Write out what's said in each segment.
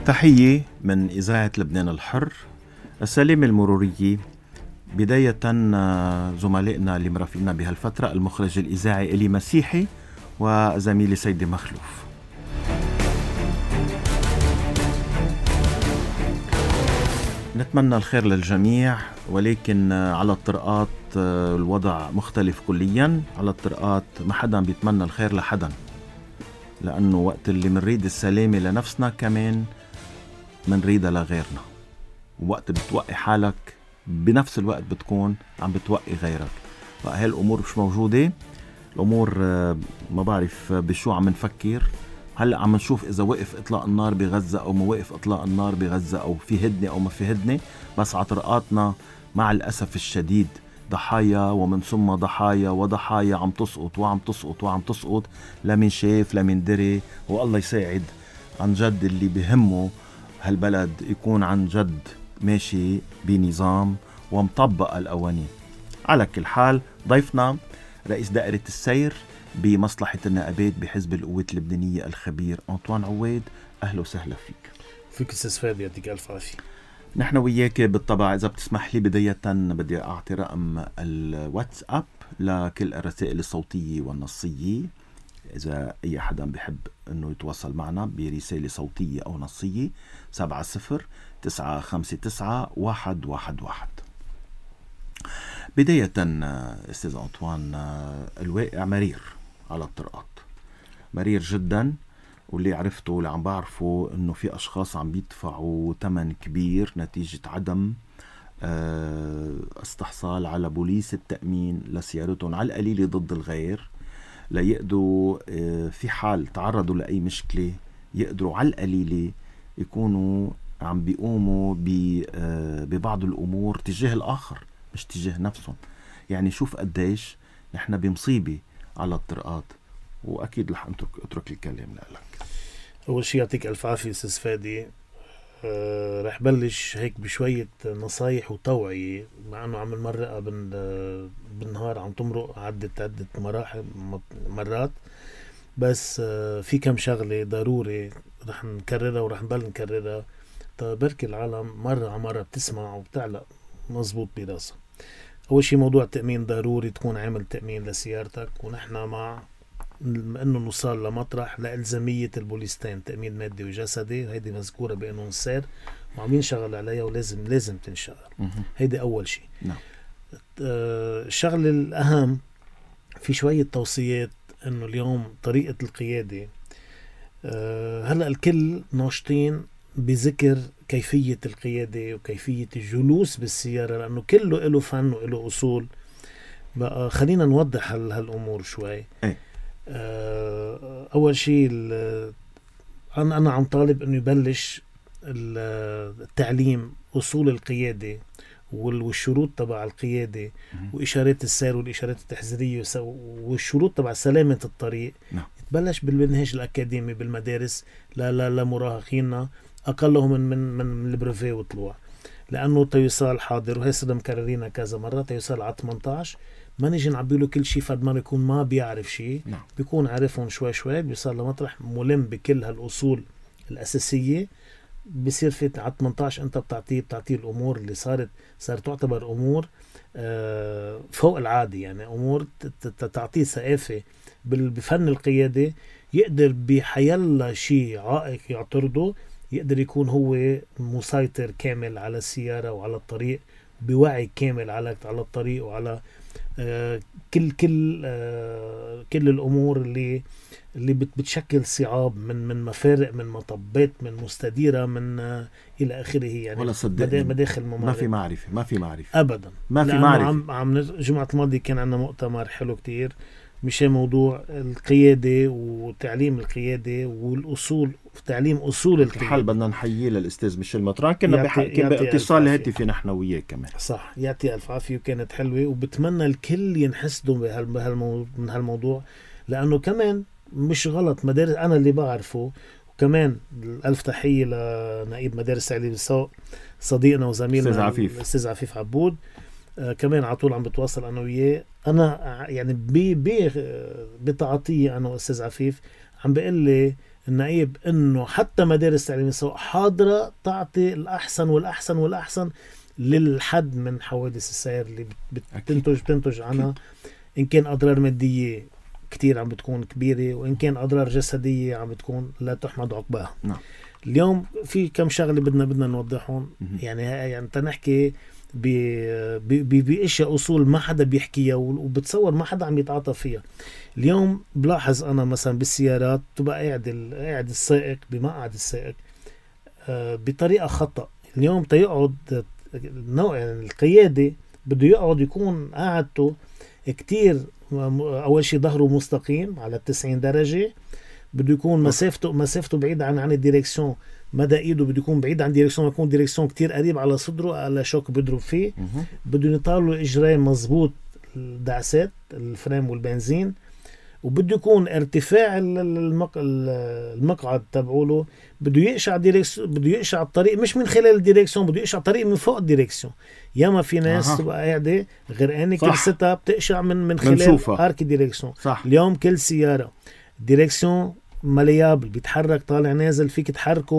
تحية من إذاعة لبنان الحر. السلامة المرورية بداية زملائنا اللي مرافقنا بهالفترة، المخرج الإذاعي إلي مسيحي وزميلي سيدي مخلوف. نتمنى الخير للجميع، ولكن على الطرقات الوضع مختلف كليا. على الطرقات ما حدا بيتمنى الخير لحدا، لأنه وقت اللي منريد السلامة لنفسنا كمان منريدها لغيرنا، ووقت بتوقي حالك بنفس الوقت بتكون عم بتوقي غيرك. فهي الأمور مش موجودة. الأمور ما بعرف بشو عم نفكر. هلأ عم نشوف إذا وقف إطلاق النار بغزة أو ما وقف إطلاق النار بغزة، أو في هدنة أو ما في هدنة. بس على طرقاتنا مع الأسف الشديد ضحايا ومن ثم ضحايا وضحايا عم تسقط وعم تسقط وعم تسقط، لا من شاف لا من دري. والله يساعد عن جد اللي بهمه هالبلد يكون عن جد ماشي بنظام ومطبق القوانين. على كل حال، ضيفنا رئيس دائرة السير بمصلحة النائبات بحزب القوات اللبنانية الخبير أنطوان عواد. أهلا وسهلا فيك أستاذ فادي، يعطيك ألف عافية. نحن وياك بالطبع. إذا بتسمح لي بداية بدي أعطي رقم الواتساب لكل الرسائل الصوتية والنصية. إذا أي حدا بيحب أنه يتواصل معنا برسالة صوتية أو نصية 70-959-111. بداية أستاذ أنطوان، الواقع مرير على الطرقات، مرير جدا. واللي عرفته واللي عم بعرفه أنه في أشخاص عم بيدفعوا ثمن كبير نتيجة عدم استحصال على بوليس التأمين لسيارتهم على القليل ضد الغير، ليقدروا في حال تعرضوا لأي مشكلة يقدروا على القليلة يكونوا عم بيقوموا ببعض الأمور تجاه الآخر مش تجاه نفسهم. يعني شوف قديش نحن بمصيبة على الطرقات. وأكيد رح أترك الكلام لك. أول شيء يعطيك ألف عافية أستاذ فادي. رح بلش هيك بشوية نصايح وتوعية، مع أنه عم نمرقها بالنهار، عم تمرق عدة مراحل مرات، بس في كم شغلة ضروري رح نكررها ورح نضل نكررها بركي العالم مرة على مرة بتسمع وبتعلق مظبوط براسها. أول شيء موضوع التأمين، ضروري تكون عامل تأمين لسيارتك، ونحن مع انه نوصل لمطرح لإلزامية البوليستين، تأمين مادي وجسدي. هيدي مذكورة بقانون السير وعم ينشغل عليها ولازم تنشغل. هيدي أول شيء. الشغل الأهم في شوية توصيات انه اليوم طريقة القيادة، هلأ الكل ناشطين بذكر كيفية القيادة وكيفية الجلوس بالسيارة، لأنه كله له فن وله أصول. بقى خلينا نوضح هالأمور شوي. أول شيء أنا عم طالب أنه يبلش التعليم أصول القيادة والشروط تبع القيادة وإشارات السير والإشارات التحذيرية والشروط تبع سلامة الطريق. تبلش بالمنهج الأكاديمي بالمدارس لمراهقينا أقلهم من البريفي وطلوع، لأنه تيوصال حاضر. وهي صدق مكررينها كذا مرة، تيوصال على 18 ما نيجي نعبيله كل شيء، فد ما يكون ما بيعرف شيء. بيكون عارفهم شوي بيصير لمطرح ملم بكل هالأصول الأساسية. بيصير في على 18 أنت بتعطيه الأمور اللي صارت تعتبر أمور فوق العادي، يعني أمور تعطيه ثقافة بفن القيادة، يقدر بحيلا شيء عائق يعترضه يقدر يكون هو مسيطر كامل على السيارة وعلى الطريق، بوعي كامل على الطريق وعلى كل الأمور اللي بتشكل صعاب من مفارق، من مطبات، من مستديرة، من إلى آخره. يعني مداخل ممارسة ما في معرفة أبدا، ما في معرفة. جمعة الماضي كان عندنا مؤتمر حلو كتير مش موضوع القيادة وتعليم القيادة والأصول، تعليم أصول القيادة. حال بدنا نحييه للأستاذ ميشيل مطران، كنا باتصال هاتفي نحن وياه كمان. صح، يعطي ألف عافية، وكانت حلوة. وبتمنى الكل ينحسدوا من هالموضوع، لأنه كمان مش غلط مدارس أنا اللي بعرفه. وكمان ألف تحية لنائب مدارس سعيد بالسوق صديقنا وزميلنا الأستاذ عفيف عبود. كمان على طول عم بتواصل أنا وياه. أنا يعني بتعاطيه أنا وأستاذ عفيف عم بقول لي النقيب انه حتى مدارس تعليم السواقة حاضرة تعطي الأحسن والأحسن والأحسن للحد من حوادث السير اللي بتنتج عنها، إن كان أضرار مادية كتير عم بتكون كبيرة، وإن كان أضرار جسدية عم بتكون لا تحمد عقباها. نعم. اليوم في كم شغلة بدنا نوضحهم. يعني تنحكي بأشياء أصول ما حدا بيحكيها وبتصور ما حدا عم يتعاطى فيها. اليوم بلاحظ أنا مثلا بالسيارات تبقى قاعد السائق بمقعد السائق بطريقة خطأ. اليوم تيقعد يعني القيادة بده يقعد يكون قاعدته كتير، أول شيء ظهره مستقيم على 90 درجة، بده يكون مسافته بعيدة عن الديركسيون، مدى ايده بده يكون بعيد عن الديركسيون، يكون ديركسيون كتير قريب على صدره على شوك بيضرب فيه. بده يطالوا اجرين مزبوط الدعسات الفريم والبنزين، وبده يكون ارتفاع المقعد تبعوله بده يقشع الطريق مش من خلال الديركسيون، بده يقشع الطريق من فوق الديركسيون. ياما في ناس تبقى قاعده غرقانه كرستها بتقشع من خلال ارك ديركسيون. اليوم كل سياره ديركسيون مليابل بيتحرك طالع نازل، فيك تحركه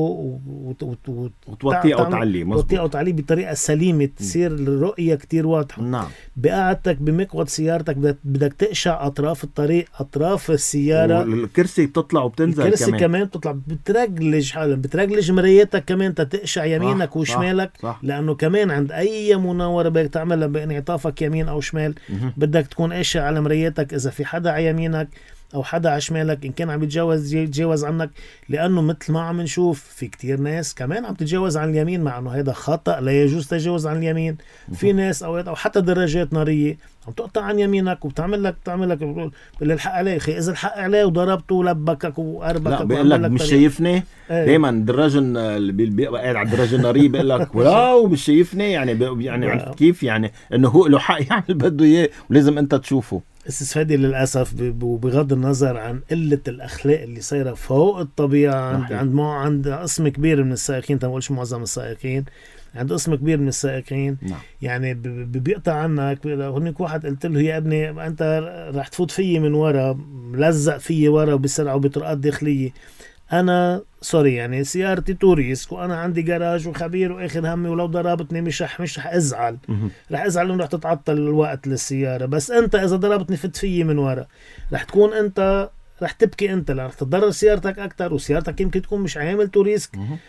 وتوطيه او تعليه توطيه او تعليه بطريقه سليمه تصير الرؤيه كتير واضحه. نعم. بقعدتك بمقعد سيارتك بدك تقشع اطراف الطريق، اطراف السياره، والكرسي بتطلع وبتنزل، الكرسي كمان بتطلع، بترجلج حالك، بترجلج مريتك كمان تقشع يمينك وشمالك. صح. لانه كمان عند اي مناوره بدك تعملها بانعطافك يمين او شمال بدك تكون قاشع على مريتك اذا في حدا على يمينك او حدا على شمالك، ان كان عم يتجاوز عنك. لانه مثل ما عم نشوف في كتير ناس كمان عم تتجاوز عن اليمين، مع انه هذا خطأ، لا يجوز تجاوز عن اليمين. في ناس او حتى دراجات ناريه عم تقطع عن يمينك وبتعمل لك الحق عليه. اخي اذا الحق عليه وضربته ولبكك وقربك، لا بيقول لك مش شايفني. دائما الدراجن اللي بيبقى قاعد على الدراجه الناريه بيقول لك واو مش شايفني، يعني كيف يعني انه هو له حق يعمل بده اياه ولازم انت تشوفه. استفادة للأسف بغض النظر عن قلة الأخلاق اللي صايرة فوق الطبيعة عند قسم كبير من السائقين، تنقولش معظم السائقين، عند قسم كبير من السائقين. يعني بيقطع عنك. هناك واحد قلت له يا ابني أنت رح تفوت فيي من ورا، ملزق فيي ورا بسرعة وبطرقات داخلية، أنا سوري يعني سيارتي توريسك وأنا عندي جراج وخبير وآخر همي، ولو ضربتني مش رح أزعل. رح أزعل إنه رح تتعطل الوقت للسيارة، بس أنت إذا ضربتني فت فيي من ورا رح تكون أنت رح تبكي، أنت رح تضرر سيارتك أكتر، وسيارتك يمكن تكون مش عامل توريسك.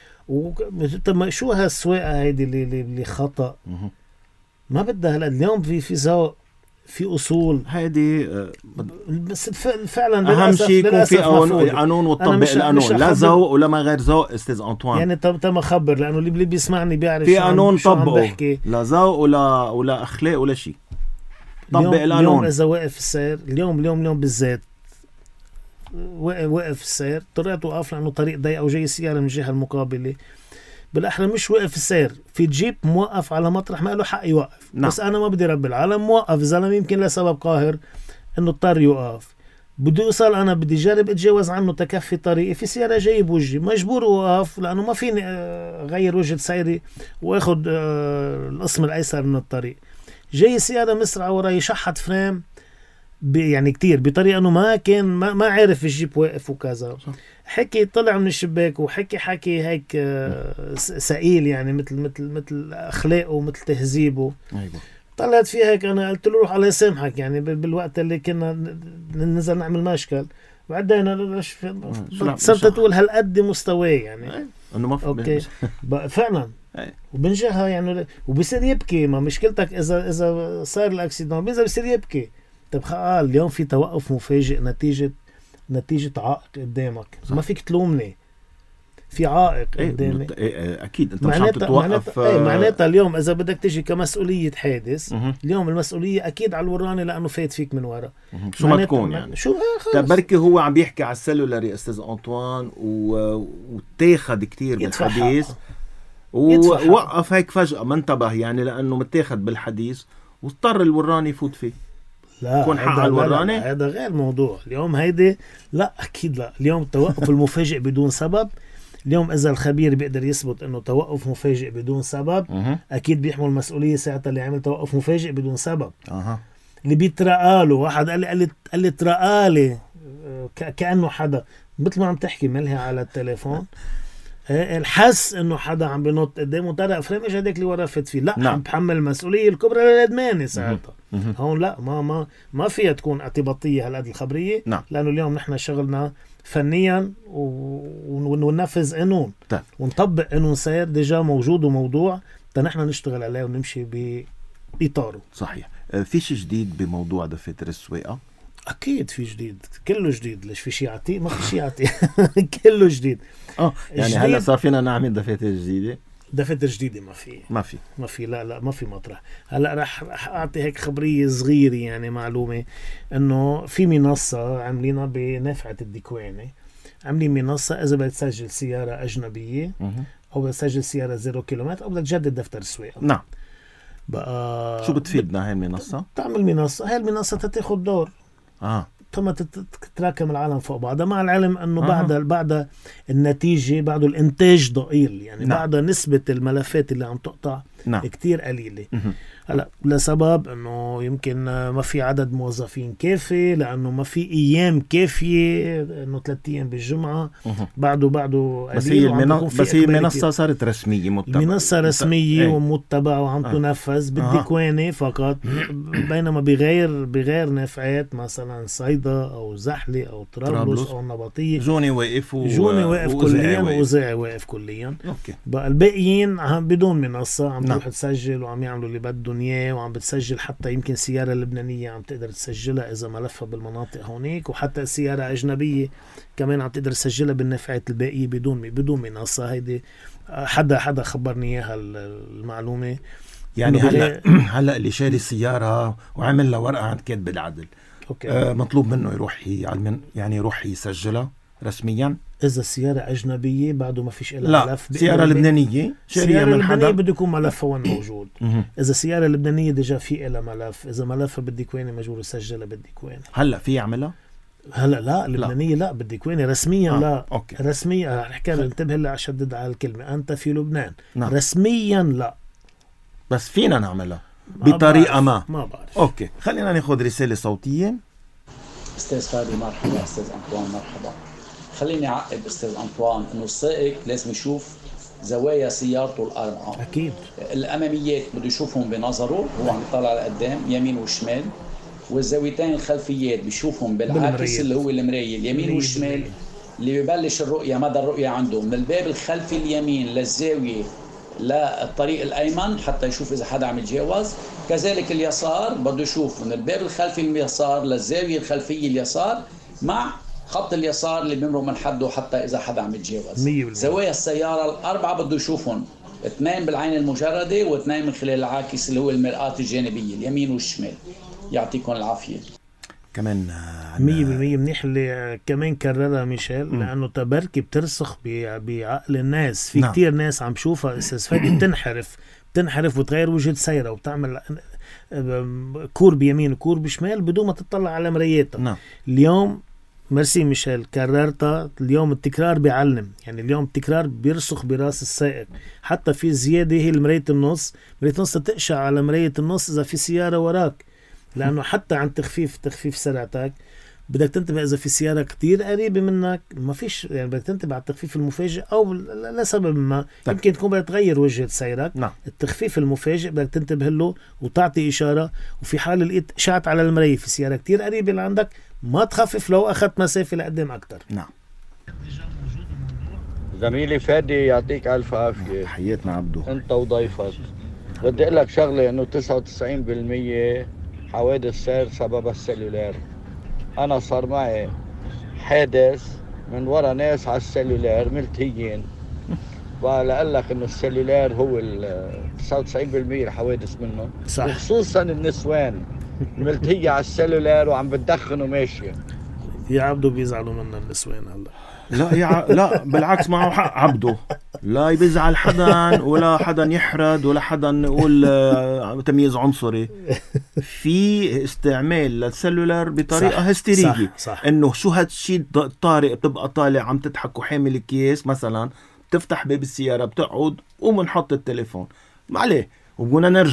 طب شو هالسواقة هيدي اللي خطأ؟ ما بدها. هلا اليوم في ذوق، في اصول، هيدي بس فعلا اهم شيء يكون في قانون وتطبق القانون، لا ذوق ولا ما غير ذوق. استاذ انطوان يعني تم خبر، لانه اللي بيسمعني بيعرف في قانون طبقه، لا ذوق ولا اخلاق ولا شيء. طبق القانون. اليوم اذا واقف السير اليوم بالذات واقف السير، طريقته واقف لانه طريق ضيق او جاي سياره من الجهه المقابله، بالاحرى مش واقف السير، في جيب موقف على مطرح ما له حق يوقف. بس انا ما بدي رب العالم موقف زلمه يمكن لسبب قاهر انه اضطر يوقف، بدي اوصل، انا بدي جرب اتجاوز عنه تكفي طريقي، في سياره جاي بوجهي مجبور اوقف لانه ما فيني غير وجهه سيري واخذ القسم الايسر من الطريق. جاي سياره مسرعه وراي شحت فريم يعني كتير بطريقه انه ما عارف الجيب واقف وكذا. حكي طلع من الشباك وحكي هيك سئيل، يعني مثل اخلاقه ومثل تهذيبه. طلعت فيها هيك، انا قلت له روح الله يسامحك، يعني بالوقت اللي كنا ننزل نعمل مشكل بعدين صرت تقول هالقد مستواه يعني انه ما اوكي فعلا وبنجها يعني، وبصير يبكي. ما مشكلتك اذا صار الاكسيدون بيصير يبكي. طب اليوم في توقف مفاجئ نتيجة عائق قدامك. ما فيك تلومني، في عائق قدامي. اكيد انت مش عم تتوقف. معناتها اليوم اذا بدك تجي كمسؤولية حادث، اليوم المسؤولية اكيد على الوراني لانه فات فيك من ورا. شو ما تكون يعني شو بركي هو عم بيحكي على السلولاري استاذ انطوان وتاخد كتير بالحديث ووقف هيك فجأة ما انتبه، يعني لانه متاخد بالحديث واضطر الوراني يفوت فيه. لا يكون حق على الوراني. هذا غير موضوع اليوم. هيدي لا اكيد لا. اليوم التوقف المفاجئ بدون سبب، اليوم اذا الخبير بيقدر يثبت انه توقف مفاجئ بدون سبب اكيد بيحمل مسؤوليه ساعتها اللي عمل توقف مفاجئ بدون سبب. اللي بيترقاله واحد قال لي ترقالي كانه حدا مثل ما عم تحكي ملها على التليفون، الحس انه حدا عم بينط قدامه طارق فريم ايش هداك اللي وراه فت فيه، لا عم بحمل المسؤوليه الكبرى للادمان ساعتها. هون لا ما فيها تكون اعتباطيه هالقد الخبريه، لانه اليوم نحن شغلنا فنيا وننفذ قانون ونطبق قانون سير ديجا موجود وموضوع نحن نشتغل عليه ونمشي بإطاره. صحيح. في شيء جديد بموضوع دفاتر السواقه؟ اكيد في جديد، كله جديد. ليش في شيء عتيق؟ ما في شيء عتيق كله جديد. يعني هلا صار فينا نعمل دفاتر جديده؟ دفاتر جديده ما في لا ما في مطرح. هلا رح اعطي هيك خبريه صغيره، يعني معلومه انه في منصه عاملينها بنافعه الديكوانه، عاملين منصه اذا بدك تسجل سياره اجنبيه او بدك تسجل سياره 0 كيلومتر او بدك تجدد دفتر السواقه. نعم. بقى شو بتفيدنا هاي المنصه؟ تعمل منصه، هاي المنصه تاخذ دور ثم تتراكم العالم فوق بعضها، مع العلم انه بعد النتيجه بعد الانتاج ضئيل، يعني بعد نسبه الملفات اللي عم تقطع كتير قليله. هلا لسبب انه يمكن ما في عدد موظفين كافي، لانه ما في ايام كافيه، انه 3 ايام بالجمعه بعده بس هي المنصه صارت رسميه متبعه، المنصه رسميه ومتبعه وعم تنفذ بالديكوانه فقط، بينما بغير نافعات مثلا صيدا او زحله او طرابلس او النبطيه جوني واقف كليا وأوزاعي واقف كليا. بقى الباقيين بدون منصه عم تروح تسجل وعم يعملوا اللي بدهم اياه، وعم بتسجل حتى يمكن سياره لبنانيه عم تقدر تسجلها اذا ملفها بالمناطق هونيك، وحتى سياره اجنبيه كمان عم تقدر تسجلها بالنافعات الباقيه بدون منصه. هيدي حدا خبرني اياها المعلومه. يعني هلا اللي شاري السياره وعمل له ورقه عند كاتب العدل مطلوب منه يروح يسجلها رسميا. إذا السيارة أجنبية بعده ما فيش إلا ملف. سيارة لبنانية شارية من حدا بده يكون ملفها وين موجود. إذا سيارة لبنانية ديجا في إلا ملف، إذا ملفها بالديكوانة مجبور يسجلها بالديكوانة. هلا في يعملها؟ هلا لا لبنانية لا بالديكوانة رسميا لا. رسميا رح احكي انتبه هلا أشدد على الكلمة، أنت في لبنان رسميا لا، بس فينا نعملها بطريقة ما بعرف. أوكي خلينا ناخذ رسالة صوتية. أستاذ فادي مرحبا، أستاذ أنطوان مرحبا. خليني أعقب أستاذ أنطوان إنه السائق لازم يشوف زوايا سيارته الأربعة. أكيد. الأماميات بده يشوفهم بنظره هو عم يطلع لقدام يمين وشمال، والزاويتين الخلفيات بيشوفهم بالعاكس اللي هو المراية اليمين والشمال اللي ببلش الرؤية مدى الرؤية عنده من الباب الخلفي اليمين للزاوية للطريق الأيمن حتى يشوف إذا حدا عم يتجاوز. كذلك اليسار بده يشوف من الباب الخلفي اليسار للزاوية الخلفية اليسار مع خط اليسار اللي بيمرق من حده حتى إذا حدا عم يتجاوز. زوايا السيارة الأربعة بده يشوفهم 2 بالعين المجردة و2 من خلال العاكس اللي هو المرآة الجانبية اليمين والشمال. يعطيكم العافية. كمان 100% منيح اللي كمان كررها ميشيل، لأنه تبركي بترسخ بعقل الناس. في كتير ناس عم شوفها أستاذ فادي بتنحرف وتغير وجهة سيرة وبتعمل كور بيمين وكور بشمال بدون ما تطلع على مراياتها. اليوم مرسي ميشيل كررتها، اليوم التكرار بيعلم، يعني اليوم التكرار بيرسخ براس السائق. حتى في زيادة هي مراية النص تقشع على مراية النص إذا في سيارة وراك، لأنه حتى عن تخفيف سرعتك بدك تنتبه. إذا في سيارة كتير قريبة منك ما فيش، يعني بدك تنتبه على التخفيف المفاجئ أو لسبب ما يمكن تكون بدك تغير وجهة سيرك. التخفيف المفاجئ بدك تنتبه له وتعطي إشارة، وفي حال لقيت شعت على المراية في سيارة كتير قريبة لعندك ما تخفف لو أخذت مسافة لقدام أكتر. زميلي فادي يعطيك ألف عافية. حياتنا عبدو أنت وضيفك. بدي أقول لك شغلة إنه 99% حوادث سير سبب السلولار. أنا صار معي حادث من ورا ناس على السلولار ملتهيين، ولا لك إنه السلولار هو 99% الحوادث منه، وخصوصا النسوان ملتهية على السلولار وعم بتدخنوا ماشية. يا عبدو بيزعلوا منا النسوان هلا. لا بالعكس معه حق عبده، لا يبزعل حدا ولا حدا يحرد ولا حدا يقول تمييز عنصري. في استعمال للسلولار بطريقة هستيرية. صح. انه شو هالشي طارق بتبقى طالع عم تضحك وحامل الكيس مثلا، بتفتح باب السيارة بتقعد ومنحط التليفون ما عليه وبقونا نرجع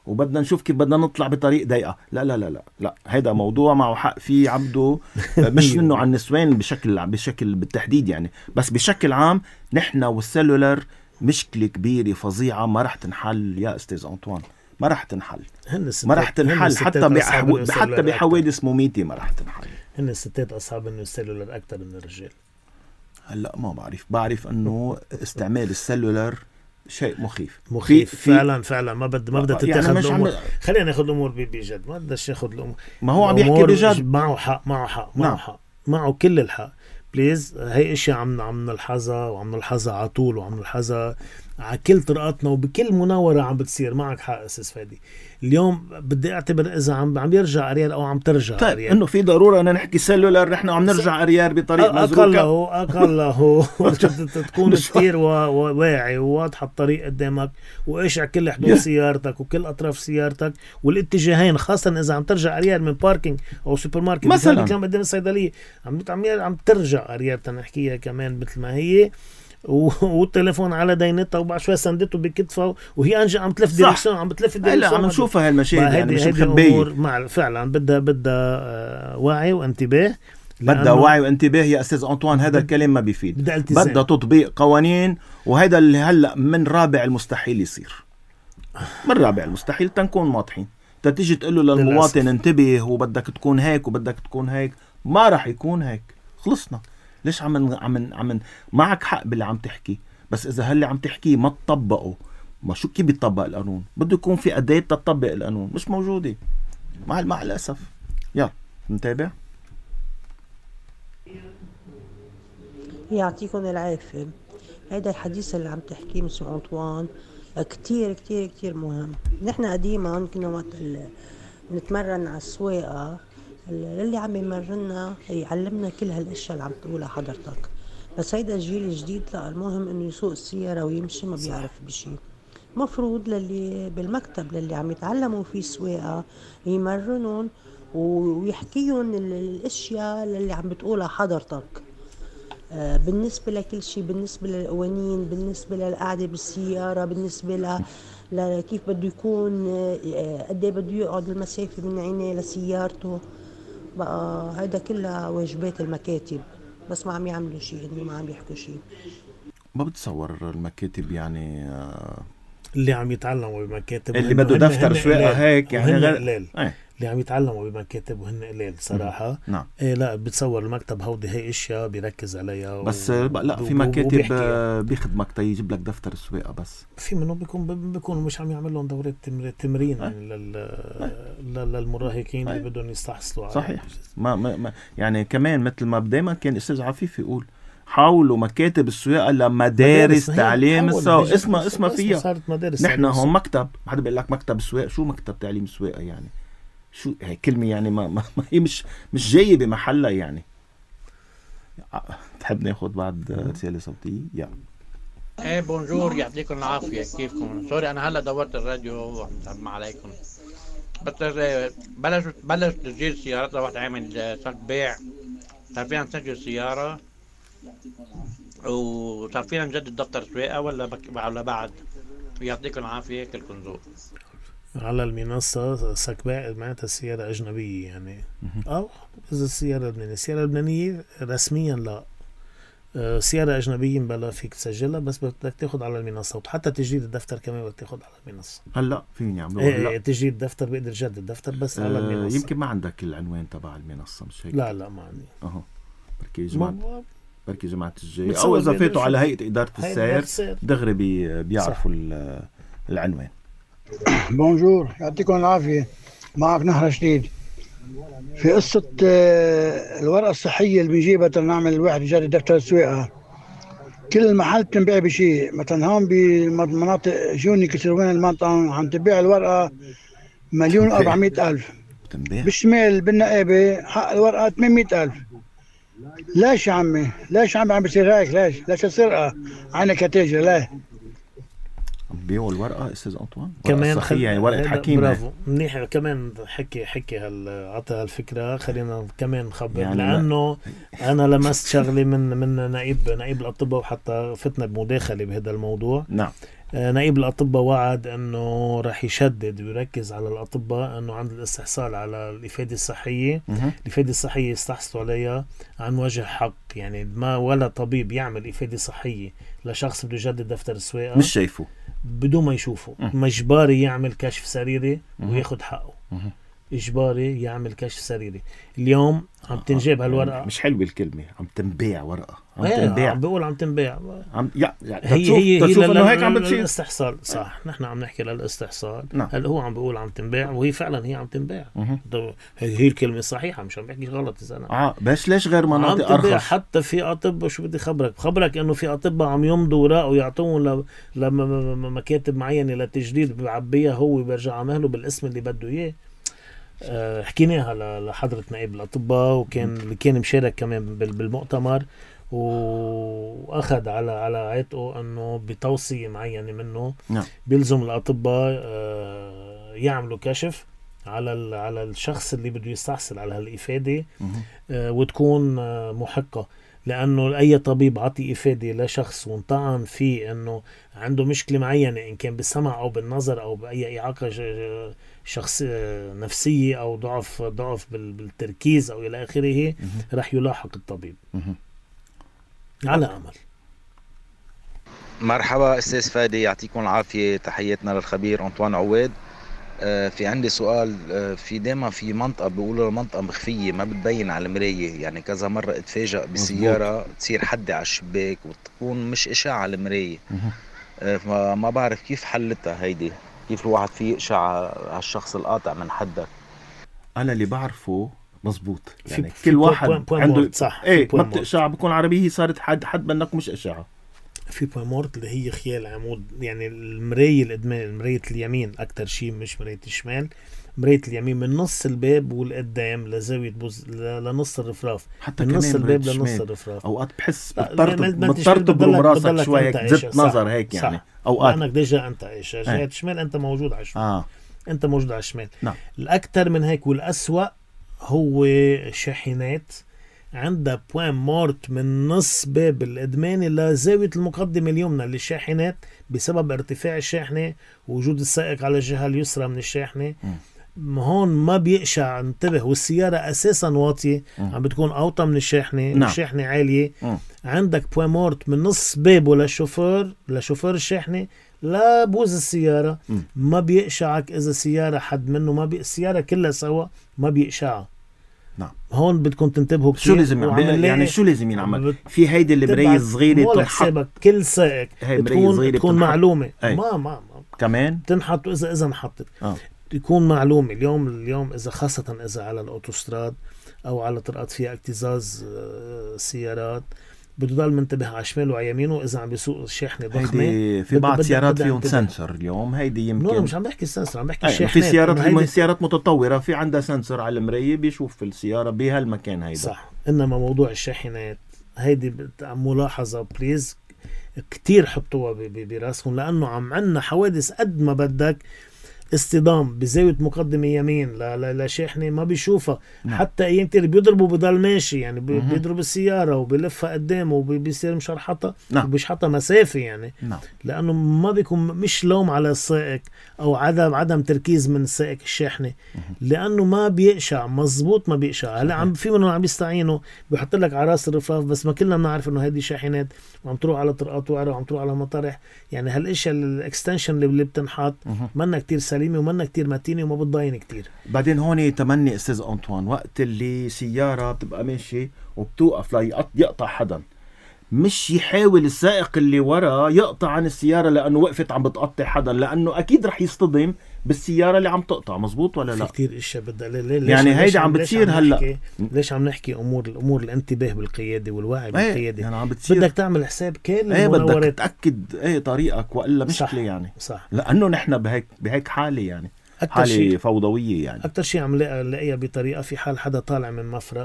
وبدنا نشوف كيف بدنا نطلع بطريق ضيقة. لا لا لا لا لا، هذا موضوع معه حق فيه عبده، مش منه عن النسوان بشكل بالتحديد يعني، بس بشكل عام نحن والسيلولر مشكلة كبيرة فظيعة ما رح تنحل يا أستاذ أنطوان، ما رح تنحل، ما رح تنحل حتى بحوادث مميتة ما رح تنحل. هن الستات أصحاب إنه السيلولر أكتر من الرجال. هلا ما بعرف إنه استعمال السيلولر شيء مخيف فعلا ما بدها تتاخذ يعني الأمور. خلينا ناخذ الأمور بجد، ما بدناش ياخذ الأمور، ما هو عم يحكي بجد، معه حق معه كل الحق. بليز هاي اشياء عم نلحظها على طول، وعم نلحظها على كل طرقاتنا وبكل مناورة عم بتصير. معك حق أساس فادي. اليوم بدي اعتبر اذا عم يرجع اريال او عم ترجع طيب اريال، انه في ضروره ان نحكي سيلولر نحن عم نرجع اريال بطريق مزروكه. اقله تكون كثير واعي وواضحه الطريق قدامك، وايش على كل حدود سيارتك وكل اطراف سيارتك والاتجاهين، خاصه اذا عم ترجع اريال من باركينج او سوبر ماركت مثلا كان قدام الصيدليه، عم ترجع اريال تنحكيها كمان مثل ما هي، والتليفون على دينتها وبعد شوي سندته بكتفها وهي انجا عم تلف ديركسيون، عم بتلف الديركسيون. عم نشوفها هالمشاهد يعني مش مخبيه. فعلا بدها وعي وانتباه، بدها وعي وانتباه يا أستاذ أنطوان. هذا الكلام ما بيفيد، بدها تطبيق قوانين، وهذا اللي هلأ من رابع المستحيل يصير، من رابع المستحيل تنكون واضحين. تيجي تقول له للمواطن انتبه وبدك تكون هيك وبدك تكون هيك، ما راح يكون هيك. خلصنا. ليش عم معك حق باللي عم تحكي، بس إذا هاللي عم تحكيه ما تطبقه، ما شو كيف بيطبق القانون؟ بده يكون في أداة تطبق القانون، مش موجودة مع الأسف. يلا نتابع. يعطيكم العافية. هذا الحديث اللي عم تحكيه مسيو أنطوان كتير كتير كتير مهم. نحن قديما كنا وقت نتمرن على السواقة، اللي عم يمرنا يعلمنا كل هالاشياء اللي عم تقولها حضرتك، بس هيدا الجيل الجديد لا، المهم انه يسوق السيارة ويمشي ما بيعرف بشي. مفروض للي بالمكتب للي عم يتعلموا فيه السواقة يمرنون ويحكيون الاشياء اللي عم بتقولها حضرتك، بالنسبة لكل شيء، بالنسبة للقوانين، بالنسبة للقعدة بالسيارة، بالنسبة لكيف بده يكون، قد ايه بده يقعد المسافة من عينيه لسيارته. بقى هذا كلها واجبات المكاتب، بس ما عم يعملوا شيء، انه ما عم يحكوا شيء. ما بتصور المكاتب يعني اللي عم يتعلموا بمكاتب اللي بده دفتر سواقه هيك يعني غير اللي عم يتعلموا بمكاتب وهن قليل صراحة. نعم. لا بتصور المكتب هودي هي اشياء بيركز عليها، بس لا في مكاتب بيخدمك يجيب لك دفتر السواقه، بس في منهم بيكونوا مش عم يعمل لهم دورات تمرين للمراهقين اللي بدهم يستحصلوا. صحيح. ما يعني كمان مثل ما دايما كان استاذ عفيف يقول، حاولوا مكاتب السواقه لمدارس تعليم السواقه، اسمها فيها. نحن هون مكتب، ما حدا بيقول لك مكتب السواقه، شو مكتب تعليم السواقه يعني؟ شو هي كلمة يعني ما هي مش جاية بمحلها يعني. تحب ناخد بعد رسالة صوتية؟ يلا. ايه بونجور، يعطيكم العافية، كيفكم؟ سوري أنا هلا دورت الراديو وسلام عليكم، بس بلش تسجيل سيارات. واحد عامل سجل بيع، صار فينا نسجل سيارة وصار فينا نجدد دفتر سواقة ولا بعد؟ يعطيكم العافية، كلكم ذوق. على المنصة سكباء معناتها السيارة أجنبية يعني، أو إذا السيارة اللبنانية رسميا لا، سيارة أجنبية بلا فيك تسجلها، بس بدك تاخد على المنصة، وحتى تجديد الدفتر كمان بدك تاخد على المنصة. هلا فيني يعملوها تجديد الدفتر بقدر جدد الدفتر بس على المنصة. يمكن ما عندك العنوان تبع المنصة، مش هيك؟ لا ما عندي. بركي جماعة الجاي، أو إذا فاتوا على هيئة إدارة السير دغري بيعرفوا العنوان. بونجور، يعطيكم العافية. معك نهر جديد. في قصة الورقة الصحية اللي بنجيبها نعمل الواحد يجري دفتر السواقة، كل المحل بتنبيع بشيء. مثلا هون بمناطق جوني كسروان المنطقة عم تبيع الورقة 1,400,000. بالشمال بالنقابة حق الورقة 800,000. ليش يا عمي؟ عم بيصير هيك؟ ليش السرقة؟ عينك هتاجر ليه؟ بيعوا الورقة أستاذ أنطوان كمان يعني ورقة حكيمة. برافو، منيح كمان حكي عطى هالفكرة. خلينا كمان نخبر يعني، لأنه أنا لمست شغلي من نائب الأطباء، وحتى فتنا بمداخلة بهذا الموضوع. نعم. نائب الأطباء وعد أنه راح يشدد ويركز على الأطباء أنه عند الاستحصال على الإفادة الصحية الإفادة الصحية يستحصلوا عليها عن وجه حق. يعني ما ولا طبيب يعمل إفادة صحية لشخص بده يجدد دفتر السواقة مش شايفه بدون ما يشوفه. مجباري يعمل كشف سريري وياخد حقه. إجباري يعمل كشف سريري. اليوم عم تنجاب هالورقة. مش حلوة الكلمة، عم تنبيع ورقة. عم بقول عم تنبيع. هي انه هيك عم بتصير الاستحصال. صح، نحن عم نحكي للاستحصال. هل هو عم بقول عم تنبيع، وهي فعلا هي عم تنبيع. هي الكلمة صحيحة، مش عم بحكي غلط إذا أنا بس ليش غير مناطق أرخص؟ حتى في أطباء، شو بدي خبرك إنه في أطباء عم يمضوا وراء ويعطون لمكاتب معينة للتجديد، بيعبيها هو بيرجع عمله بالاسم اللي بده إياه. حكيناها لحضرة نائب الأطباء، وكان اللي كان مشارك كمان بالمؤتمر، وأخذ على عاتقه أنه بتوصية معينة منه بيلزم الأطباء يعملوا كشف على الشخص اللي بده يستحصل على هالإفادة، وتكون محقة. لأنه أي طبيب عطي إفادة لشخص وانطعن فيه أنه عنده مشكلة معينة، إن كان بالسمع أو بالنظر أو بأي إعاقة شخص نفسية أو ضعف بالتركيز أو إلى آخره، رح يلاحق الطبيب على أمل. مرحبا أستاذ فادي، يعطيكم العافية. تحياتنا للخبير أنطوان عواد. في عندي سؤال. في دايما في منطقة بيقولوا المنطقة مخفية ما بتبين على المراية، يعني كذا مرة اتفاجأ بسيارة تصير حدة على الشباك وتكون مش إشاعة على المراية. فما بعرف كيف حلتها هيدي، كيف الواحد فيه إشاعة على الشخص القاطع من حدك. أنا اللي بعرفه مزبوط، يعني كل واحد عنده صح. ما بتشاع بكون عربية صارت حد منك مش إشاعة. في بوامورت اللي هي خيال عمود، يعني المراية القدام، مراية اليمين أكتر شيء مش مراية الشمال. مراية اليمين من نص الباب والقدام لزاوية لنص الرفراف، حتى من نص الباب لنص الرفراف. أوقات بحس بترتب راسك شوي هيك زبط نظر هيك يعني. أوقات لأنك ديجا أنت إيش جهة الشمال، أنت موجود على الشمال. أنت موجود على الشمال. الأكتر من هيك والأسوأ هو شاحنات عندها بوان مورت من نص باب الإدماني لزاوية المقدمة اليمنى للشاحنات بسبب ارتفاع الشاحنة ووجود السائق على الجهة اليسرى من الشاحنة. هون ما بيقشع، انتبه، والسيارة أساسا واطية، عم بتكون أوطى من الشاحنة. الشاحنة عالية. عندك بوان مورت من نص بابه للشوفير الشاحنة لا بوز السيارة. ما بيقشعك إذا سيارة حد منه، السيارة كلها سوا ما بيقشعها. هون بدكم تنتبهوا كثير. شو لازم يعني شو لازم ينعمل في هيدي المراية الصغيرة؟ حسابك كل سائق تكون معلومة. ما كمان تنحط، إذا انحطت تكون معلومة. اليوم إذا خاصة إذا على الأوتوستراد أو على طرقات فيها اكتزاز سيارات، بده ضل منتبه على شماله وعلى يمينه. إذا عم بيسوق شاحنة ضخمة، في بعض سيارات فيهم سنسر اليوم. هيدي يمكن مش عم بحكي السنسر، عم بحكي الشاحنات. في سيارات متطورة في عندها سنسر على المراية بيشوف السيارة بهالمكان هيدا. صح. إنما موضوع الشاحنات هيدي ملاحظة بليز كتير حطوها براسهم، لأنه عنا حوادث قد ما بدك اصطدام بزاوية مقدمة يمين لشاحنة ما بيشوفها. حتى ايام كتير بيضربوا بضل ماشي، يعني بيضرب السيارة وبيلفها قدامه وبيصير مشرحطها وبيشحطها مسافة يعني. لأنه ما بيكون، مش لوم على السائق أو عدم تركيز من السائق الشاحنة، لأنه ما بيقشع مزبوط، ما بيقشع. هلا في منهم عم يستعينوا بيحط لك على راس الرفراف، بس ما كلنا بنعرف إنه هذه شاحنات وعم تروح على طرقات وعرة وعم تروح على مطارح. يعني هالاشياء الاكستنشن اللي بتنحط منا كتير سليمة ومنا كتير متينة وما بتضاين كتير. بعدين هون تمني أستاذ أنطوان، وقت اللي سيارة بتبقى ماشي وبتوقف يقطع حدا، مش يحاول السائق اللي ورا يقطع عن السيارة لأنه وقفت عم بتقطع حدا، لأنه أكيد رح يصطدم بالسيارة اللي عم تقطع. مزبوط ولا لا؟ في كتير إشياء بدها يعني هيدا عم بتصير هلا. ليش عم نحكي أمور الانتباه بالقيادة والوعي بالقيادة؟ يعني بدك تعمل حساب كامل المنورات، بدك تأكد طريقك وإلا مشكلة يعني. صح. لأنه نحن بهيك حالة يعني حالة فوضوية يعني. أكتر شيء عم لاقيها بطريقة في حال حدا طالع من مفرق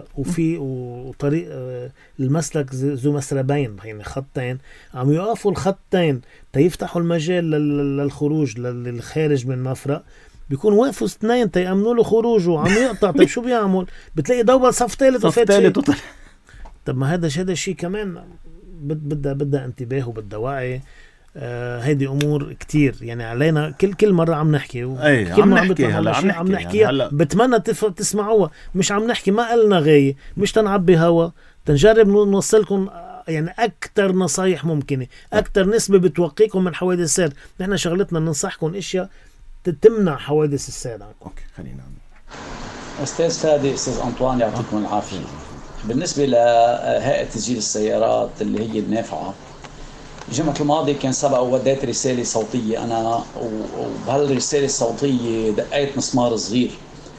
وطريق المسلك ذو مسربين، يعني خطين، عم يقفوا الخطين تيفتحوا المجال للخروج للخارج من مفرق. بيكون واقفوا اثنين تيأمنوا له خروجه، عم يقطع. طيب شو بيعمل؟ بتلاقي دوبل صف ثالث طب ما هذا الشيء كمان بدها انتباه وبدها وعي. هيدي امور كتير يعني علينا كل مره عم نحكي كل ما عم نحكي بتمنى تسمعوها. مش عم نحكي ما قلنا غاية، مش تنعبي هوا، تنجرب نوصلكم يعني اكتر نصايح ممكنه، اكتر نسبه بتوقيكم من حوادث السير. نحن شغلتنا ننصحكم اشياء تمنع حوادث السير. اوكي خلينا استاذ فادي، استاذ انطوان يعطيكم العافيه. بالنسبه لهيئه تسجيل السيارات اللي هي النافعه، الجمعة الماضية كان سبق ووديت رسالة صوتية أنا، وبهالرسالة الصوتية دقيت مسمار صغير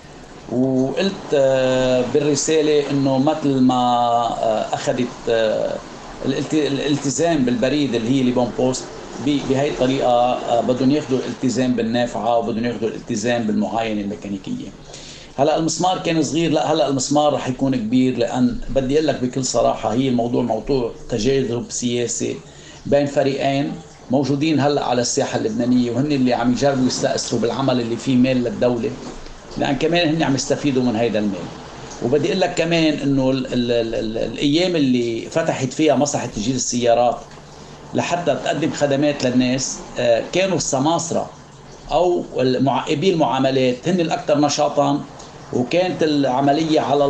وقلت بالرسالة إنه مثل ما أخذت الالتزام بالبريد اللي هي لبون بوست، بهاي الطريقة بدهم ياخذوا الالتزام بالنافعة وبدهم ياخذوا الالتزام بالمعاينة الميكانيكية. هلا المسمار كان صغير، لا هلا المسمار رح يكون كبير، لأن بدي أقول لك بكل صراحة هي الموضوع موضوع تجاذب سياسي بين فريقين موجودين هلا على الساحه اللبنانيه، وهن اللي عم يجربوا يستأثروا بالعمل اللي فيه مال للدوله، لان كمان هن عم يستفيدوا من هيدا المال. وبدي اقول لك كمان انه الايام اللي فتحت فيها مصلحه تسجيل السيارات لحتى تقدم خدمات للناس، كانوا السماسره او معقبي المعاملات هن الاكثر نشاطا، وكانت العمليه على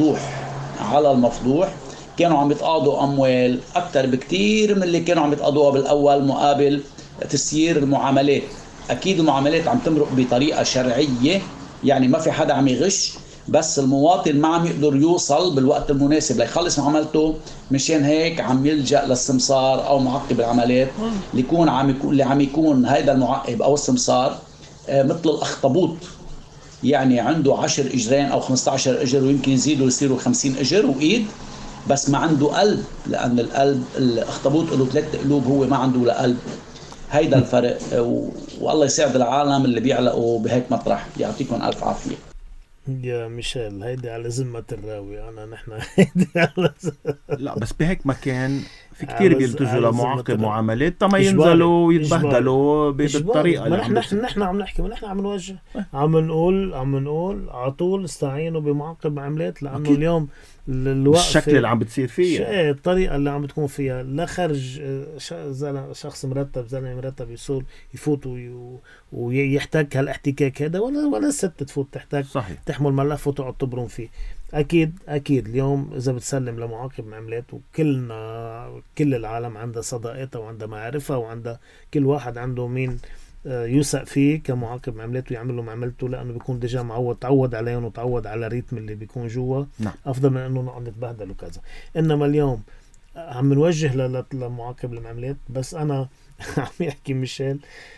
المفضوح كانوا عم يتقاضوا أموال أكثر بكتير من اللي كانوا عم يتقاضوها بالأول مقابل تسيير المعاملات. أكيد المعاملات عم تمرق بطريقة شرعية، يعني ما في حدا عم يغش، بس المواطن ما عم يقدر يوصل بالوقت المناسب ليخلص معاملته، مشان هيك عم يلجأ للسمسار أو معقب العملات اللي عم يكون هيدا المعقب أو السمسار مثل الأخطبوط، يعني عنده 10 إجرين أو 15 إجر ويمكن يزيدوا يصيروا 50 إجر وإيد، بس ما عنده قلب، لأن القلب الأخطبوط له 3 قلوب، هو ما عنده لا قلب. هيدا الفرق، والله يساعد العالم اللي بيعلقوا بهيك مطرح. يعطيكم ألف عافية. يا ميشيل هيدي على ذمة الراوي، نحن هيدي على لا بس بهيك مكان في كتير بيلتجوا لمعاقب معاملات تما ينزلوا ويتبهدلوا بالطريقة اللي نحن عم نحكي ونحن عم نوجه، عم نقول على طول استعينوا بمعاقب معاملات، لأنه أكيد. اليوم الشكل اللي عم بتصير فيه، الطريقة اللي عم بتكون فيها، لا خرج شخص زلمة مرتب يفوت ويحتاج هالاحتكاك هذا، ولا ست تفوت تحتاج صحيح. تحمل ملف وتقعد تبرم فيه. أكيد اليوم إذا بتسلم لمعاقب معاملات، كل العالم عندها صداقتها وعندها معرفة وعندها كل واحد عنده مين يوثق فيه كمعاقب معاملات ويعمل له معاملته، لأنه بيكون ديجا تعود عليهم وتعود على الريتم اللي بيكون جوا. نعم. أفضل من أنه نقعد نتبهدل وكذا. إنما اليوم عم نوجه لمعاقب المعاملات، بس أنا عم يحكي ميشيل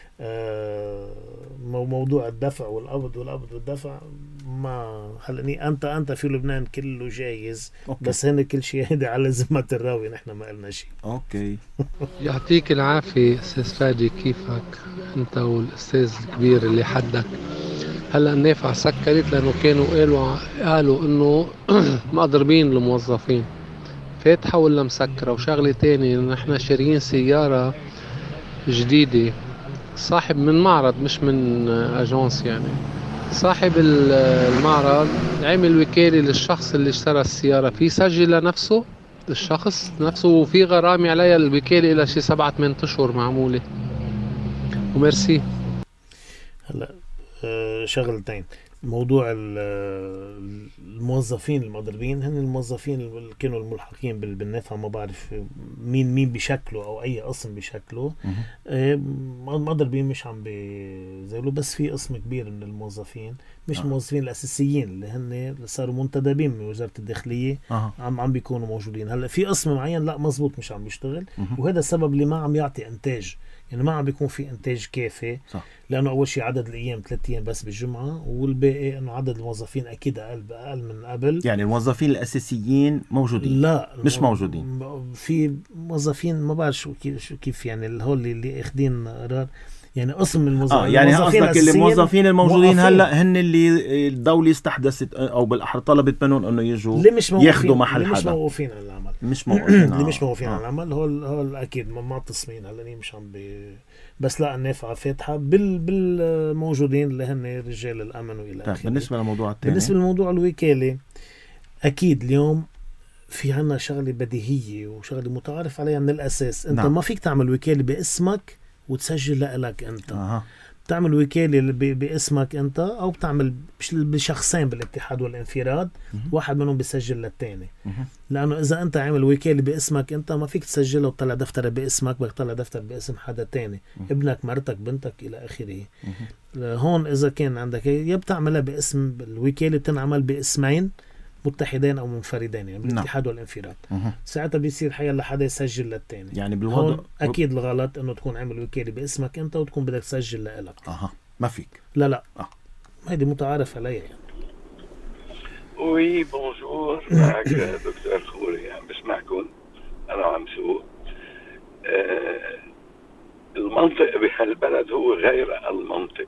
موضوع الدفع والقبض والدفع، ما هلأني أنت في لبنان كله جايز. أوكي. بس هنا كل شيء هيدا على ذمة الراوي، نحن ما قلنا شيء. أوكي. يعطيك العافية أستاذ فادي، كيفك أنت والأستاذ الكبير اللي حدك؟ هلأ النافعة سكرت لأنه كانوا قالوا إنه مقدربين الموظفين، فاتحة ولا مسكرة؟ وشغلة تاني، نحن شاريين سيارة جديدة، صاحب من معرض مش من أجانس، يعني صاحب المعرض عمل وكالة للشخص اللي اشترى السيارة، في سجل لنفسه الشخص نفسه، وفي غرامة عليها الوكالة إلى شي 7-8 أشهر معمولة. وميرسي. هلا شغلتين، موضوع الموظفين المضربين، هن الموظفين اللي كانوا الملحقين بالنافعة، ما بعرف مين بيشكلوا او اي قسم بيشكلوا. مضربين مش عم بيزيلوا، بس في قسم كبير من الموظفين مش الموظفين الاساسيين اللي هن صاروا منتدبين من وزارة الداخلية، عم بيكونوا موجودين. هلا في قسم معين لا مزبوط مش عم بيشتغل، وهذا السبب اللي ما عم يعطي انتاج، يعني ما عم بيكون في انتاج كافي. صح. لانه اول شيء عدد الايام 3 ايام بس بالجمعه، والباقي انه عدد الموظفين اكيد اقل من قبل. يعني الموظفين الاساسيين موجودين؟ لا مش موجودين. في موظفين ما بعرف شو كيف يعني اللي اخذين قرار، يعني قسم الموظفين يعني قصدك الموظفين الموجودين هلا هن اللي الدوله استحدثت او بالاحرى طلبت منهم انه يجوا ياخذوا محل حدا، مش موقوفين على العمل، اللي مش موقوفين على العمل هول اكيد ما تصمين هلا مش عم بس لا النافعة فاتحة بالموجودين اللي هن رجال الامن والى اخره. بالنسبه للموضوع الثاني، بالنسبه للموضوع الوكاله، اكيد اليوم في عنا شغله بديهيه وشغله متعارف عليها من الاساس، انت ما فيك تعمل وكاله باسمك وتسجل لك انت. بتعمل وكالة باسمك انت، او بتعمل بشخصين بالاتحاد والانفراد، واحد منهم بيسجل للتاني. لانه اذا انت عامل وكالة باسمك انت ما فيك تسجله وتطلع دفتر باسمك، بدك تطلع دفتر باسم حدا تاني، ابنك، مرتك، بنتك الى اخره. هون اذا كان عندك يا بتعملها باسم الوكالة، بتنعمل باسمين متحدين او منفردين، يعني بالاتحاد والانفراد. ساعتها بيصير حيلا حدا يسجل للتاني. يعني بالوضع اكيد الغلط انه تكون عامل وكالة باسمك انت وتكون بدك تسجل لإلك. ما فيك. لا هيدي متعارف عليها يعني. وي بونجور، معك دكتور خوري، عم بسمعكم. انا عم سوق. المنطق بهالبلد هو غير المنطق.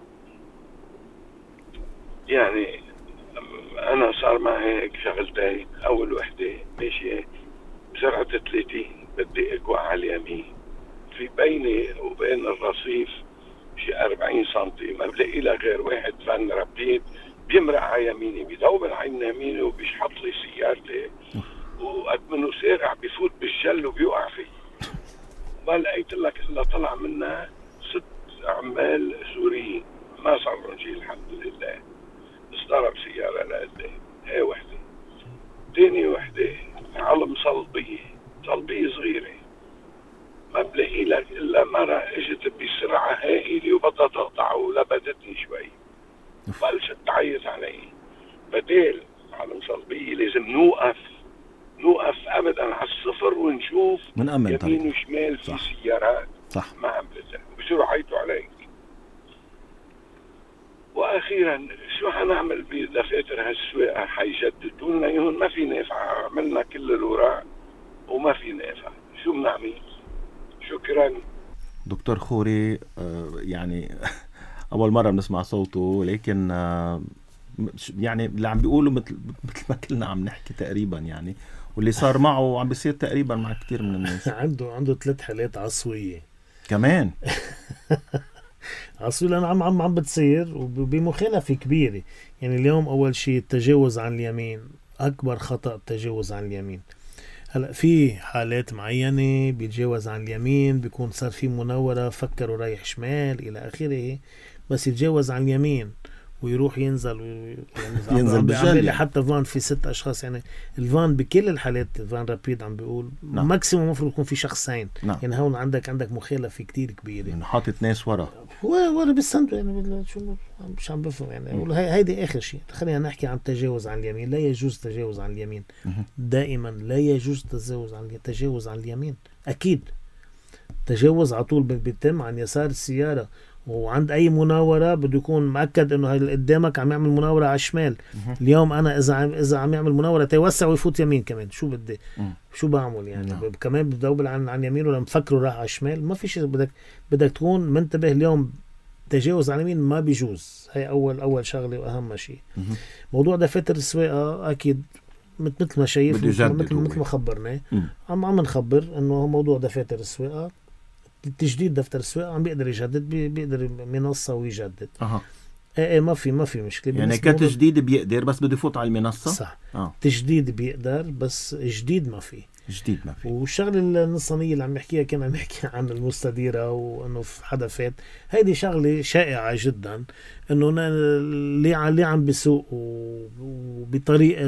يعني انا صار معي هيك شغلتين. اول وحده ماشي بسرعه 30 بدي اقوى على اليمين، في بيني وبين الرصيف شي 40 سنتي، ما بلاقي لها غير واحد فن ربيت بيمرق على يميني، بيدور على يميني وبيشحط لي سيارتي، وقد منه سارع بيفوت بالشل وبيوقع فيه. ما لقيت لك الا طلع منها 6 عمال سوريين ما صاروا شيء الحمد لله. استضرب سيارة لقدام، هي وحدة. تاني وحدة علم صلبية صغيرة، ما بلاقي لك إلا مرة اجت بسرعة هائلة وبدها تقطع ولبدتني شوي، بلشت تعيط علي. بدال علم صلبية لازم نوقف أبدا على الصفر ونشوف يمين وشمال في سيارات. ما عم بصيروا يعيطوا عليك. واخيرا شو حنعمل بدفاتر هالسواقه؟ حيجددوا لنا اياهم، ما في نافعه، عملنا كل الوراق وما في نافع. شو بنعمل؟ شكرا دكتور خوري. يعني اول مره بنسمع صوته، لكن يعني اللي عم بيقولوا مثل ما كلنا عم نحكي تقريبا، يعني واللي صار معه عم بيصير تقريبا مع كتير من الناس. عنده 3 حالات عصويه كمان. عصوية لأن عم بتصير وبمخالفة كبيرة. يعني اليوم أول شيء التجاوز عن اليمين، أكبر خطأ التجاوز عن اليمين. هلأ في حالات معينة بيتجاوز عن اليمين، بيكون صار في مناورة، فكروا رايح شمال إلى آخره، بس يتجاوز عن اليمين ويروح ينزل بالجل. حتى فان في 6 أشخاص، يعني الفان بكل الحالات الفان رابيد عم بيقول ماكسيموم مفروض يكون في شخصين. يعني هون عندك مخالفة كتير كبيرة، يعني حاطط ناس ورا بالسنتو. يعني شو مش عم بفهم. يعني هيدي آخر شيء. خلينا نحكي عن التجاوز عن اليمين. لا يجوز تجاوز عن اليمين دائما، لا يجوز تجاوز عن اليمين. أكيد تجاوز على طول بيتم عن يسار السيارة، وعند اي مناوره بده يكون مأكد انه اللي قدامك عم يعمل مناوره على الشمال. اليوم انا اذا عم يعمل مناوره تيوسع ويفوت يمين كمان، شو بدي شو بعمل يعني؟ كمان بدوبل عن يمين ولا مفكره راح على الشمال؟ ما في شيء. بدك تكون منتبه. اليوم تجاوز على اليمين ما بيجوز. هي اول شغله واهم شيء. موضوع دفاتر السواقه اكيد مثل ما شايف، مثل ما خبرنا، عم نخبر انه موضوع دفاتر السواقه، تجديد دفتر السواقه عم بيقدر يجدد، بيقدر منصه ويجدد. ما في مشكله. يعني كتجديد بيقدر، بس بده يفوت على المنصه. صح. تجديد بيقدر، بس جديد ما في. والشغله النصانيه اللي عم نحكيها، كان عم نحكي عن المستديره وانه في حدا فات. هيدي شغله شائعه جدا، انه اللي عم بيسوق وبطريقه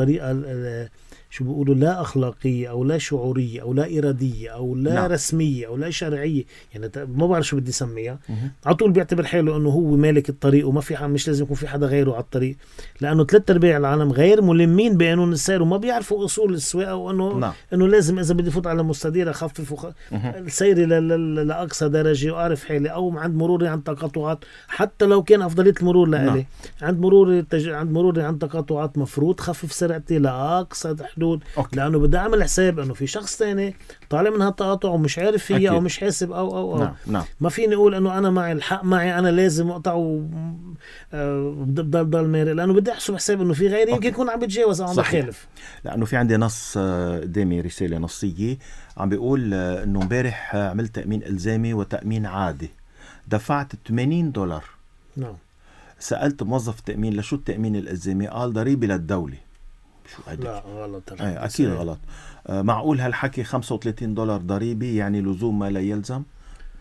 شو بيقولوا لا أخلاقية أو لا شعورية أو لا إرادية أو لا رسمية أو لا شرعية، يعني ما بعرف شو بدي سميها، على طول بيعتبر حاله أنه هو مالك الطريق وما في مش لازم يكون في حدا غيره على الطريق، لأنه 3/4 العالم غير ملمين بقانون السير وما بيعرفوا أصول السواقة، وأنه إنه لازم إذا بدي فوت على مستدير أخفف سيري لأقصى درجة وأعرف حالي، أو عند مروري عند تقاطعات حتى لو كان أفضلية المرور لإلي، عند مروري عند تقاطعات مفروض خفف سرعتي لأقصى حدود، لأنه بدي أعمل حساب أنه في شخص تاني طالع من هالتقاطع ومش عارف فيها أو مش حاسب أو ما فيني أقول أنه أنا معي الحق، معي أنا لازم أقطع وبضل مارق، لأنه بدي أحسب حساب أنه في غيري يمكن يكون عم بتجاوز أو عم بخالف. لأنه في عندي نص قدامي، رسالة نصية عم بيقول أنه امبارح عملت تأمين إلزامي وتأمين عادي، دفعت $80. سألت موظف تأمين لشو التأمين الإلزامي؟ قال ضريبة للدولة. لا غلط. أكيد غلط. معقول هالحكي؟ $35 ضريبي يعني لزوم ما لا يلزم؟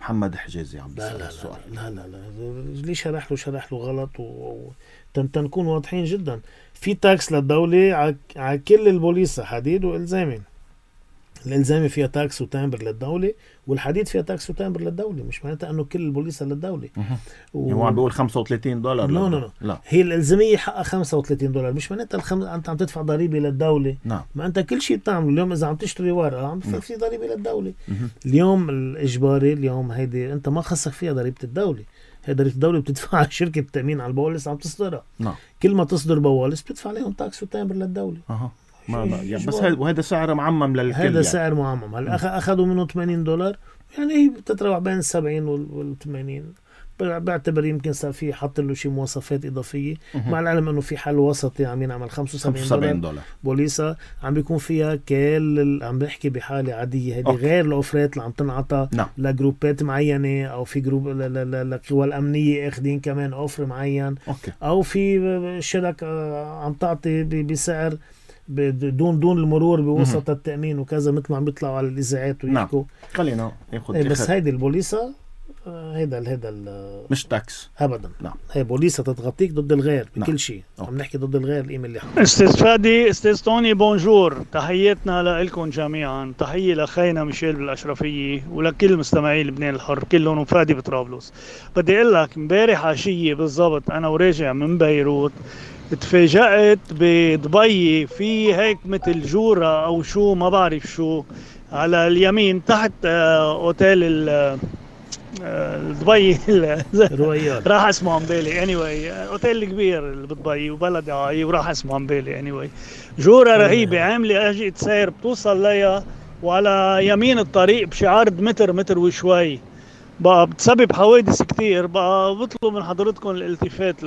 محمد حجازي عم لا بيسأل لا السؤال. لا لا لا ليه شرح له غلط تنكون واضحين جدا. في تاكس للدولة على كل البوليسة، حديد والزامي. الالزامي فيها تاكس وتامبر للدولة، والحديد فيها تاكس وتامبر للدولة. مش معناتها انه كل البوليسة للدولة. هو عم بيقول $35. لا هي الالزامية حقها $35، مش معناتها انت عم تدفع ضريبة للدولة. نعم. ما انت كل شيء بتعمله اليوم اذا عم تشتري ورقة عم تدفع فيه ضريبة للدولة. اليوم الاجباري اليوم هيدي انت ما خصك فيها ضريبة الدولة، هي ضريبة الدولة بتدفعها شركة التأمين على البواليس عم تصدرها. نعم. كل ما تصدر بواليس بتدفع عليهم تاكس وتامبر للدولة. بس وهذا سعر معمم للكل. هذا سعر معمم. هلا اخذوا منه $80، يعني هي بتتراوح بين 70 وال80. بعتبر يمكن صار في حط له شيء مواصفات اضافيه، مع العلم انه في حل وسطي عم ينعمل $75 بوليسا عم بيكون فيها كل عم بحكي بحاله عاديه. هذه غير الاوفرات اللي عم تنعطى لجروبات معينه، او في جروب للقوى الامنيه اخذين كمان اوفر معين. او في شرك عم تعطي بسعر دون المرور بوسط التأمين وكذا، مثل ما عم بيطلعوا على الإذاعات ويحكوا. خلينا ناخذ بس هيدي البوليسة هيدا مش تاكس ابدا. نعم. هي بوليسة تتغطيك ضد الغير بكل شيء. عم نحكي ضد الغير القيمة اللي حقا. استاذ فادي، استاذ توني، بونجور، تحياتنا لكم جميعا. تحية لخينا ميشيل بالأشرفية ولكل مستمعي لبنان الحر كلهم، وفادي بطرابلس. بدي اقول لك امبارح عشية بالضبط انا وراجع من بيروت اتفاجأت بدبي في هيك مثل جورة او شو ما بعرف شو على اليمين تحت اوتيل دبي رويال، راح اسمه عم بالي anyway، اوتيل كبير اللي بدبي وبلد وراح اسمه عم بالي anyway. جورة رهيبة عاملة اجي تسير بتوصل ليها وعلى يمين الطريق بشي عرض متر وشوي، بقى بتسبب حوادث كتير. بقى بطلب من حضرتكم الالتفات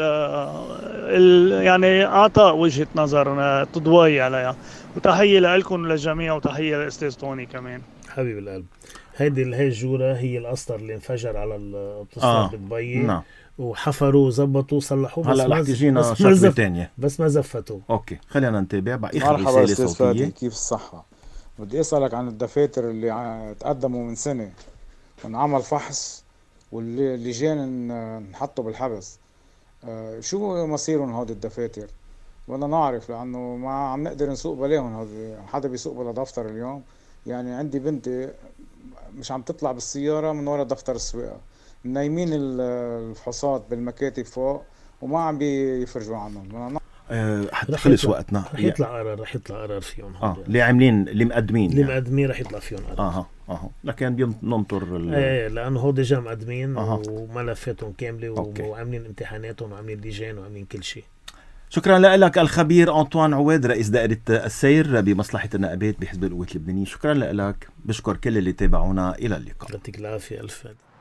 يعني اعطاء وجهة نظر تضوي عليها. وتحية لكم للجميع، وتحية للاستاذ توني كمان. حبيب القلب. هيدي الجورة هي القسطر اللي انفجر على الاتصال بدبي. نعم. وحفروا وزبطوا صلحوه. هلا رح تجينا شغلة تانية بس ما زفتوا. اوكي خلينا نتابع بقى. مرحبا استاذ فادي، كيف الصحة؟ بدي اسألك عن الدفاتر اللي تقدموا من سنة ونعمل فحص واللجان نحطوا بالحبس. شو مصيرهم هود الدفاتر؟ بدنا نعرف، لانه ما عم نقدر نسوق بلاهم. هود حدا بيسوق بلا دفتر اليوم. يعني عندي بنتي مش عم تطلع بالسيارة من ورا دفتر السواقة، نايمين الفحوصات بالمكاتب فوق وما عم بيفرجوا عنهم. خلص وقتنا. رح يطلع قرار فيهم. اللي عاملين اللي مقدمين رح يطلع فيهم قرار. لكن ننطر لانه هو ديجا مقدمين وملفاتهم كامله وعاملين امتحاناتهم وعاملين لجان وعاملين كل شيء. شكرا لك الخبير أنطوان عواد، رئيس دائرة السير بمصلحة النقابات بحزب القوات اللبنانية. شكرا لك. بشكر كل اللي تابعونا. إلى اللقاء. يعطيك العافية. ألف